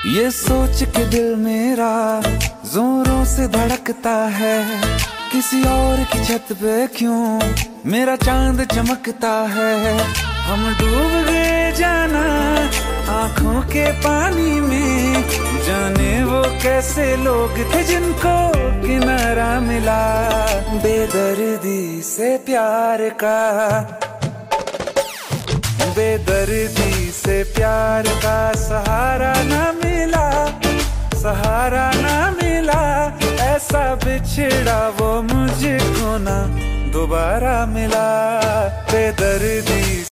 ये सोच के दिल मेरा जोरों से धड़कता है, किसी और की छत पे क्यों मेरा चांद चमकता है। हम डूब गए जाना आंखों के पानी में, जाने वो कैसे लोग थे जिनको किनारा मिला। बेदर्दी से प्यार का, बेदर्दी से प्यार का सहारा ना मिला, सहारा ना मिला। ऐसा बिछड़ा वो मुझको ना दोबारा मिला। बेदर्दी